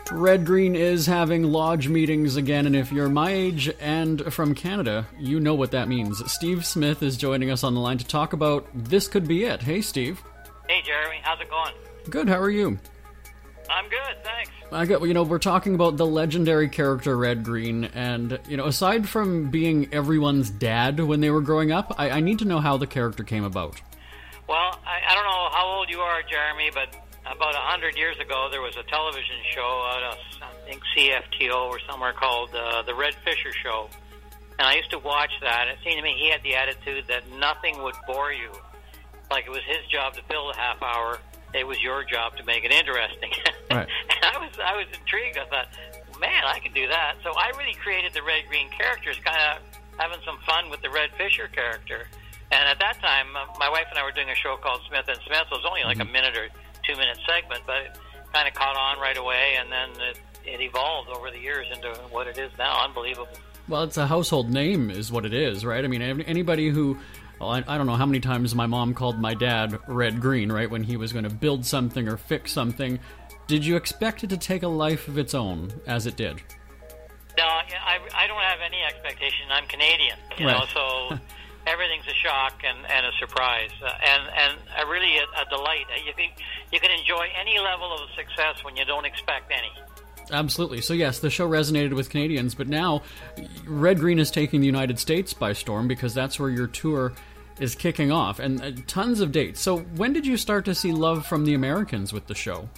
Red Green is having lodge meetings again, and if you're my age and from Canada, you know what that means. Steve Smith is joining us on the line to talk about This Could Be It. Hey, Steve. Hey, Jeremy. How's it going? Good. How are you? I'm good, thanks. We're talking about the legendary character Red Green, and, aside from being everyone's dad when they were growing up, I need to know how the character came about. Well, I don't know how old you are, Jeremy, but about 100 years ago, there was a television show out of, I think, CFTO or somewhere called The Red Fisher Show. And I used to watch that. It seemed to me he had the attitude that nothing would bore you. Like it was his job to fill the half hour. It was your job to make it interesting. Right. And I was intrigued. I thought, man, I could do that. So I really created the Red Green characters, kind of having some fun with the Red Fisher character. And at that time, my wife and I were doing a show called Smith and Smith. So it was only like a minute or 2-minute segment, but it kind of caught on right away, and then it evolved over the years into what it is now. Unbelievable. Well, it's a household name is what it is, right? I mean, anybody who... Well, I don't know how many times my mom called my dad Red Green, right, when he was going to build something or fix something. Did you expect it to take a life of its own, as it did? No, I don't have any expectation. I'm Canadian, you know, so everything's a shock and a surprise, and really a delight. You can enjoy any level of success when you don't expect any. Absolutely. So yes, the show resonated with Canadians, but now Red Green is taking the United States by storm because that's where your tour is kicking off, and tons of dates. So when did you start to see love from the Americans with the show?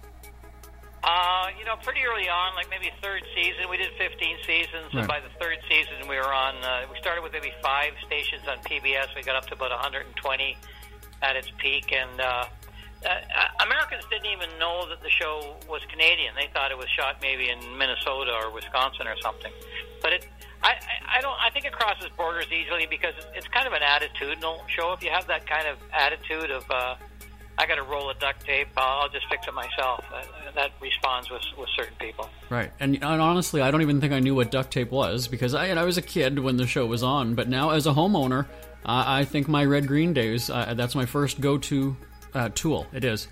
Pretty early on, like maybe third season. We did 15 seasons, and by the third season we were on, we started with maybe 5 stations on PBS. We got up to about 120 at its peak, and Americans didn't even know that the show was Canadian. They thought it was shot maybe in Minnesota or Wisconsin or something. But I think it crosses borders easily because it's kind of an attitudinal show. If you have that kind of attitude of I got a roll of duct tape, I'll just fix it myself. That responds with certain people. Right, and honestly, I don't even think I knew what duct tape was because I was a kid when the show was on. But now, as a homeowner, I think my Red Green days, that's my first go-to tool. It is.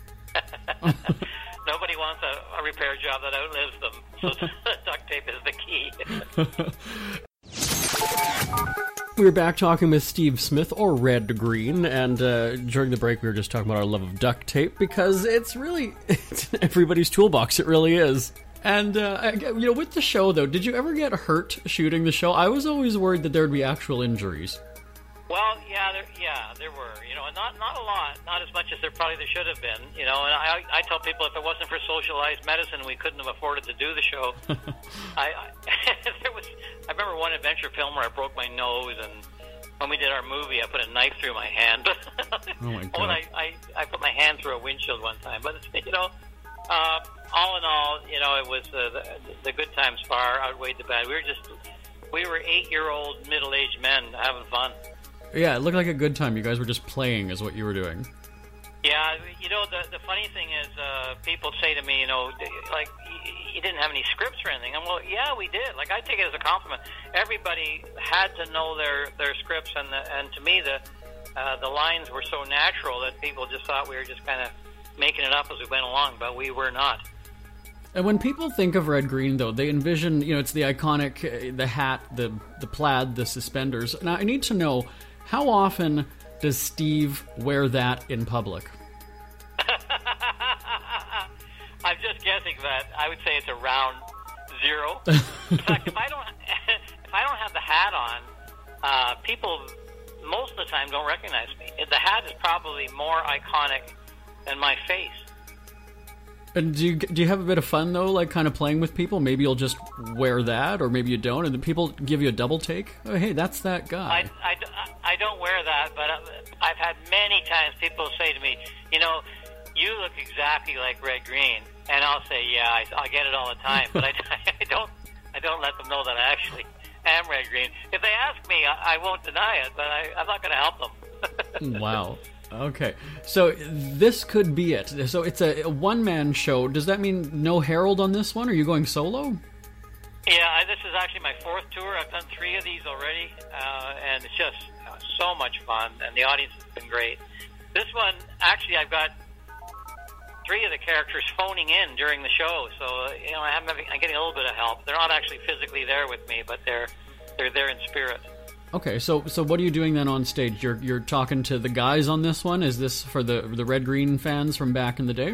Nobody wants a repair job that outlives them, so duct tape is the key. We're back talking with Steve Smith, or Red Green, and during the break we were just talking about our love of duct tape because it's in everybody's toolbox. It really is. And, with the show, though, did you ever get hurt shooting the show? I was always worried that there would be actual injuries. Well, there were, not a lot, not as much as there should have been, and I tell people if it wasn't for socialized medicine, we couldn't have afforded to do the show. I remember one adventure film where I broke my nose, and when we did our movie, I put a knife through my hand. Oh my God. I put my hand through a windshield one time, but all in all, it was the good times far outweighed the bad. We were 8-year-old middle-aged men having fun. Yeah, it looked like a good time. You guys were just playing is what you were doing. Yeah, the funny thing is people say to me, like, you didn't have any scripts or anything. I'm well, yeah, we did. Like, I take it as a compliment. Everybody had to know their scripts, and to me, the lines were so natural that people just thought we were just kind of making it up as we went along, but we were not. And when people think of Red Green, though, they envision, it's the iconic, the hat, the plaid, the suspenders. Now, I need to know, how often does Steve wear that in public? I'm just guessing that. I would say it's around 0. In fact, if I don't have the hat on, people most of the time don't recognize me. The hat is probably more iconic than my face. And do you have a bit of fun, though, like kind of playing with people? Maybe you'll just wear that, or maybe you don't, and then people give you a double take? Oh, hey, that's that guy. I don't wear that, but I've had many times people say to me, you look exactly like Red Green. And I'll say, yeah, I get it all the time, but I don't let them know that I actually am Red Green. If they ask me, I won't deny it, but I'm not going to help them. Wow. Okay, so this could be it. So it's a one-man show. Does that mean no Harold on this one? Are you going solo? Yeah, this is actually my 4th tour. I've done 3 of these already, and it's just so much fun, and the audience has been great. This one, actually, I've got 3 of the characters phoning in during the show, so I'm getting a little bit of help. They're not actually physically there with me, but they're there in spirit. Okay, so what are you doing then on stage? You're talking to the guys on this one? Is this for the Red Green fans from back in the day?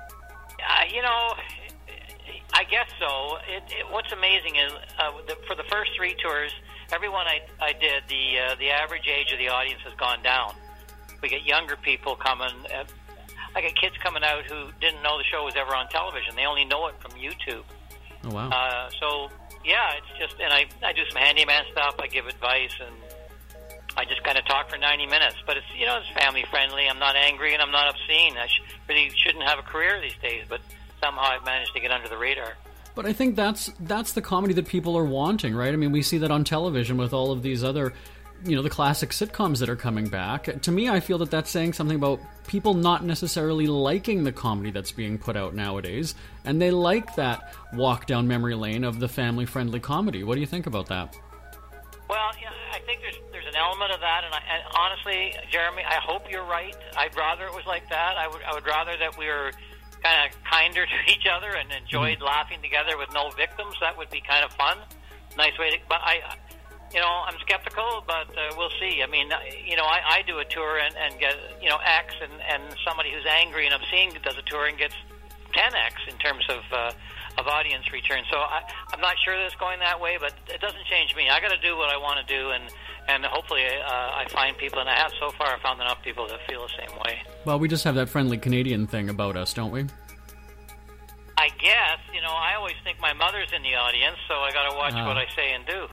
I guess so. What's amazing is for the first 3 tours, everyone I did, the average age of the audience has gone down. We get younger people coming. I get kids coming out who didn't know the show was ever on television. They only know it from YouTube. Oh, wow. So, yeah, it's just... And I do some handyman stuff. I give advice, and I just kind of talk for 90 minutes. But it's, it's family-friendly. I'm not angry, and I'm not obscene. I really shouldn't have a career these days, but somehow I've managed to get under the radar. But I think that's the comedy that people are wanting, right? I mean, we see that on television with all of these other... the classic sitcoms that are coming back. To me, I feel that that's saying something about people not necessarily liking the comedy that's being put out nowadays, and they like that walk down memory lane of the family-friendly comedy. What do you think about that? Well, I think there's an element of that, and honestly, Jeremy, I hope you're right. I'd rather it was like that. I would rather that we were kind of kinder to each other and enjoyed laughing together with no victims. That would be kind of fun. Nice way to... But I'm skeptical, but we'll see. I mean, I do a tour and get, X, and somebody who's angry and obscene does a tour and gets 10X in terms of audience return. So I'm not sure that it's going that way, but it doesn't change me. I got to do what I want to do, and hopefully I find people, and I have so far found enough people that feel the same way. Well, we just have that friendly Canadian thing about us, don't we? I guess. I always think my mother's in the audience, so I got to watch what I say and do.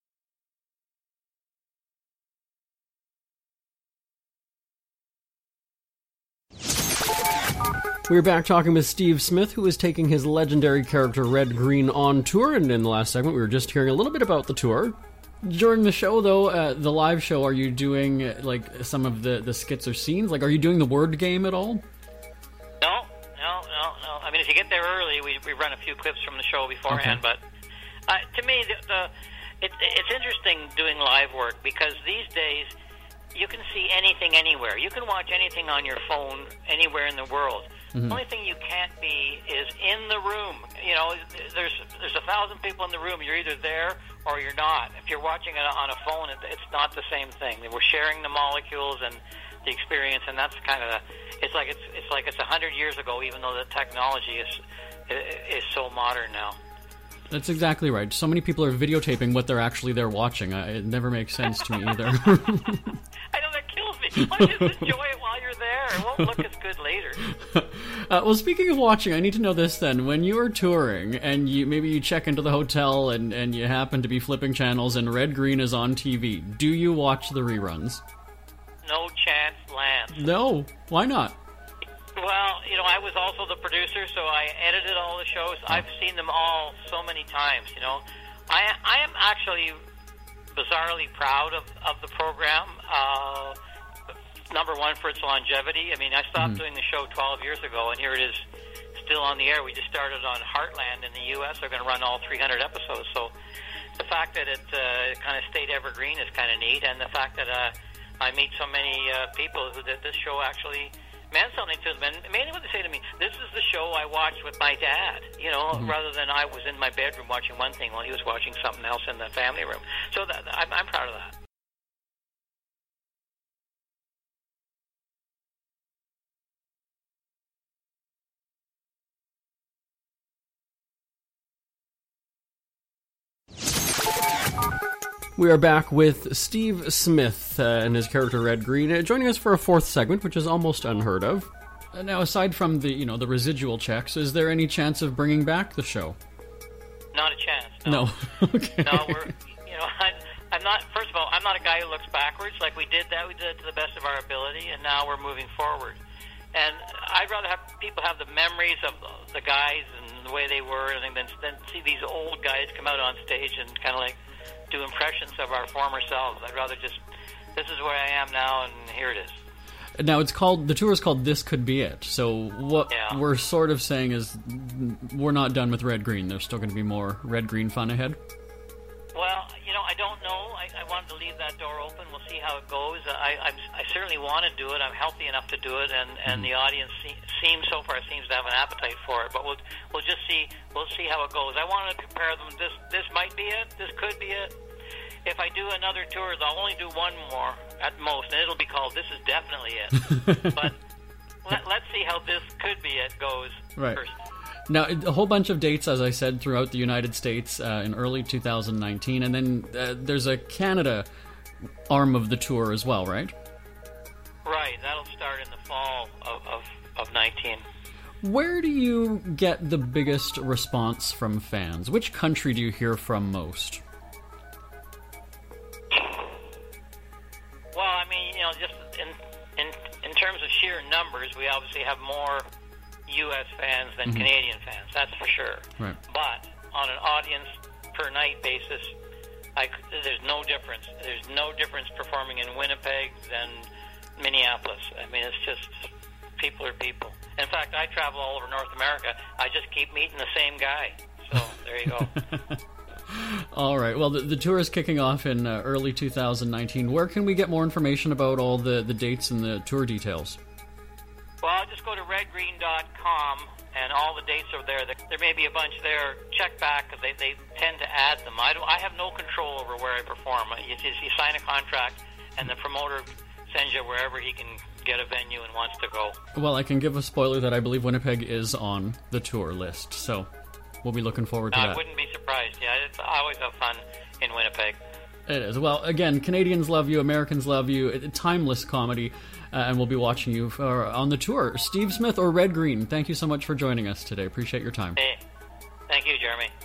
We're back talking with Steve Smith, who is taking his legendary character Red Green on tour, and in the last segment we were just hearing a little bit about the tour. During the show, though, the live show, are you doing some of the skits or scenes? Are you doing the word game at all? No. I mean, if you get there early, we run a few clips from the show beforehand, okay. But to me, it's interesting doing live work, because these days you can see anything anywhere. You can watch anything on your phone anywhere in the world. Mm-hmm. The only thing you can't be is in the room. There's 1,000 people in the room. You're either there or you're not. If you're watching it on a phone, it's not the same thing. We're sharing the molecules and the experience, and that's kind of it's like it's 100 years ago, even though the technology is so modern now. That's exactly right. So many people are videotaping what they're actually there watching. It never makes sense to me either. I know, that kills me. Why don't you just enjoy it while you're there? It won't look as good later. Well, speaking of watching, I need to know this then. When you are touring and maybe you check into the hotel and you happen to be flipping channels and Red Green is on TV, do you watch the reruns? No chance, Lance. No? Why not? Well, I was also the producer, so I edited all the shows. I've seen them all so many times, I am actually bizarrely proud of the program. Number one, for its longevity. I mean, I stopped doing the show 12 years ago, and here it is still on the air. We just started on Heartland in the U.S. They're going to run all 300 episodes. So the fact that it kind of stayed evergreen is kind of neat, and the fact that I meet so many people who that this show actually meant something to them. And mainly what they say to me, this is the show I watched with my dad, rather than I was in my bedroom watching one thing while he was watching something else in the family room. So I'm proud of that. We are back with Steve Smith and his character Red Green, joining us for a fourth segment, which is almost unheard of. Now, aside from the the residual checks, is there any chance of bringing back the show? Not a chance. No. Okay. No, I'm not. First of all, I'm not a guy who looks backwards. Like we did that to the best of our ability, and now we're moving forward. And I'd rather have people have the memories of the guys and the way they were, and then see these old guys come out on stage and kind of do impressions of our former selves. I'd rather just, this is where I am now, and here it is. Now, the tour is called This Could Be It. So what we're sort of saying is we're not done with Red Green. There's still going to be more Red Green fun ahead. Well, I I don't know. I wanted to leave that door open. We'll see how it goes. I certainly want to do it. I'm healthy enough to do it, and the audience seems to have an appetite for it. But we'll just see. We'll see how it goes. I wanted to compare them. This might be it. This could be it. If I do another tour, I'll only do one more at most, and it'll be called "This Is Definitely It." But let's see how "This Could Be It" goes first. Now, a whole bunch of dates, as I said, throughout the United States in early 2019, and then there's a Canada arm of the tour as well, right? Right, that'll start in the fall of 19. Where do you get the biggest response from fans? Which country do you hear from most? Well, I mean, just in terms of sheer numbers, we obviously have more U.S. fans than Canadian fans, that's for sure. Right. But on an audience per night basis, there's no difference. There's no difference performing in Winnipeg than Minneapolis. I mean, it's just people are people. In fact, I travel all over North America. I just keep meeting the same guy. So there you go. All right. Well, the tour is kicking off in early 2019. Where can we get more information about all the dates and the tour details? Well, just go to redgreen.com, and all the dates are there. There may be a bunch there. Check back, because they tend to add them. I have no control over where I perform. You sign a contract, and the promoter sends you wherever he can get a venue and wants to go. Well, I can give a spoiler that I believe Winnipeg is on the tour list, so we'll be looking forward to that. I wouldn't be surprised. Yeah, I always have fun in Winnipeg. It is. Well, again, Canadians love you, Americans love you. Timeless comedy, and we'll be watching you on the tour. Steve Smith or Red Green, thank you so much for joining us today. Appreciate your time. Hey, thank you, Jeremy.